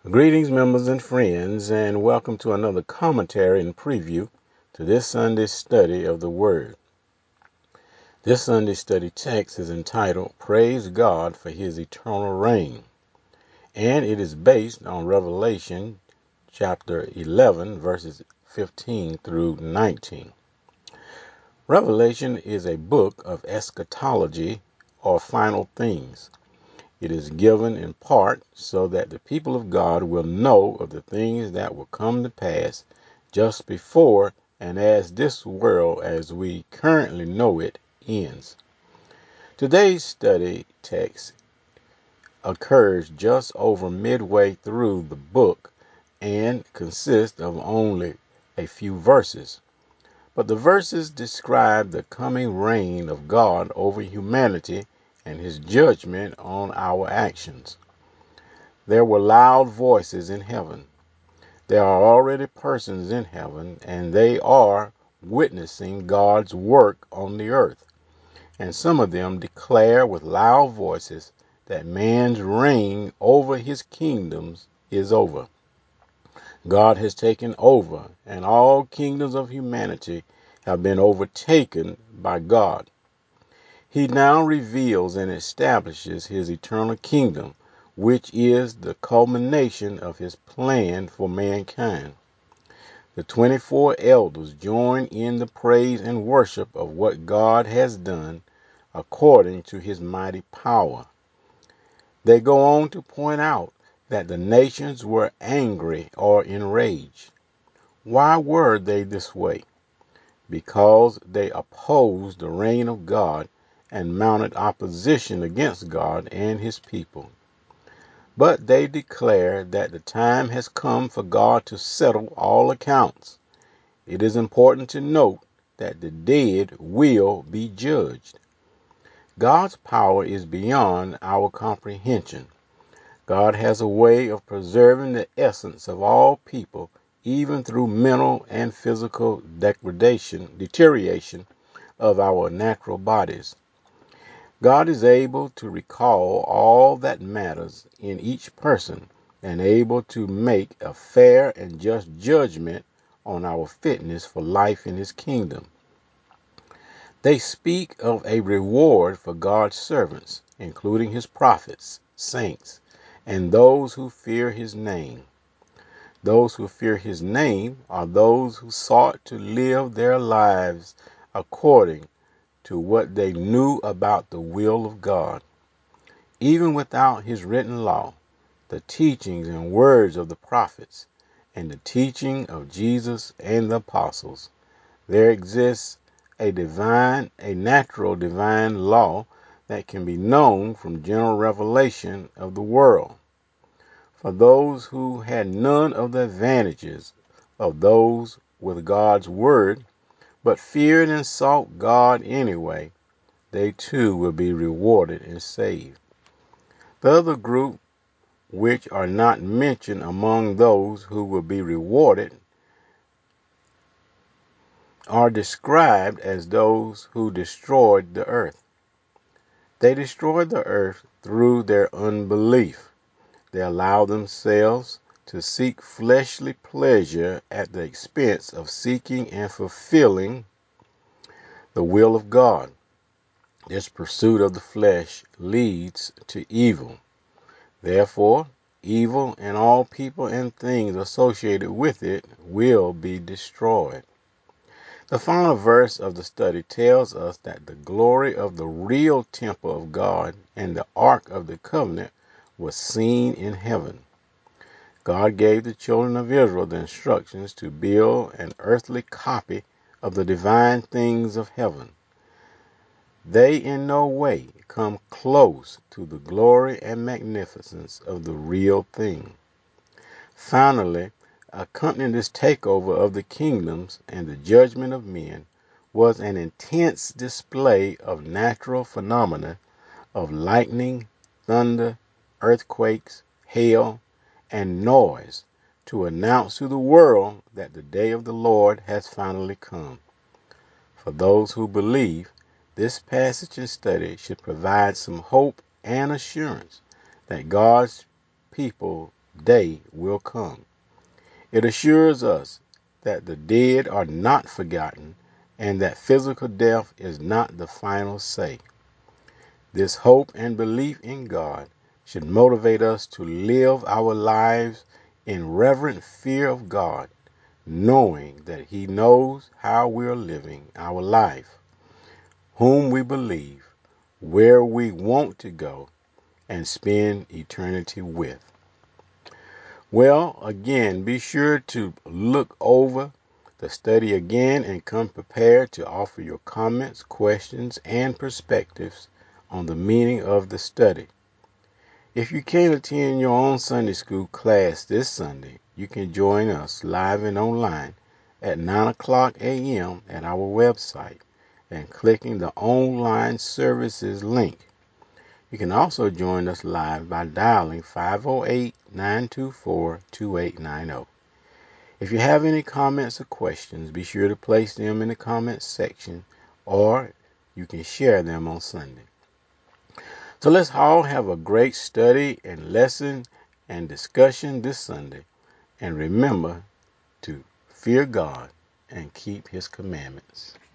Greetings, members and friends, and welcome to another commentary and preview to this Sunday's study of the Word. This Sunday study text is entitled, Praise God for His Eternal Reign, and it is based on Revelation chapter 11, verses 15 through 19. Revelation is a book of eschatology, or final things. It is given in part so that the people of God will know of the things that will come to pass just before and as this world as we currently know it ends. Today's study text occurs just over midway through the book and consists of only a few verses. But the verses describe the coming reign of God over humanity and his judgment on our actions. There were loud voices in heaven. There are already persons in heaven, and they are witnessing God's work on the earth. And some of them declare with loud voices that man's reign over his kingdoms is over. God has taken over, and all kingdoms of humanity have been overtaken by God. He now reveals and establishes his eternal kingdom, which is the culmination of his plan for mankind. The 24 elders join in the praise and worship of what God has done according to his mighty power. They go on to point out that the nations were angry or enraged. Why were they this way? Because they opposed the reign of God and mounted opposition against God and his people. But they declare that the time has come for God to settle all accounts. It is important to note that the dead will be judged. God's power is beyond our comprehension. God has a way of preserving the essence of all people, even through mental and physical deterioration of our natural bodies. God is able to recall all that matters in each person and able to make a fair and just judgment on our fitness for life in his kingdom. They speak of a reward for God's servants, including his prophets, saints, and those who fear his name. Those who fear his name are those who sought to live their lives according to what they knew about the will of God. Even without his written law, the teachings and words of the prophets, and the teaching of Jesus and the apostles, there exists a natural divine law that can be known from general revelation of the world. For those who had none of the advantages of those with God's word, but feared and sought God anyway, they too will be rewarded and saved. The other group, which are not mentioned among those who will be rewarded, are described as those who destroyed the earth. They destroyed the earth through their unbelief. They allow themselves to seek fleshly pleasure at the expense of seeking and fulfilling the will of God. This pursuit of the flesh leads to evil. Therefore, evil and all people and things associated with it will be destroyed. The final verse of the study tells us that the glory of the real temple of God and the Ark of the Covenant was seen in heaven. God gave the children of Israel the instructions to build an earthly copy of the divine things of heaven. They in no way come close to the glory and magnificence of the real thing. Finally, accompanying this takeover of the kingdoms and the judgment of men was an intense display of natural phenomena of lightning, thunder, earthquakes, hail, and noise to announce to the world that the day of the Lord has finally come. For those who believe, this passage and study should provide some hope and assurance that God's people day will come. It assures us that the dead are not forgotten and that physical death is not the final say. This hope and belief in God should motivate us to live our lives in reverent fear of God, knowing that He knows how we are living our life, whom we believe, where we want to go, and spend eternity with. Well, again, be sure to look over the study again and come prepared to offer your comments, questions, and perspectives on the meaning of the study. If you can't attend your own Sunday school class this Sunday, you can join us live and online at 9 o'clock a.m. at our website and clicking the online services link. You can also join us live by dialing 508-924-2890. If you have any comments or questions, be sure to place them in the comments section, or you can share them on Sunday. So let's all have a great study and lesson and discussion this Sunday. And remember to fear God and keep His commandments.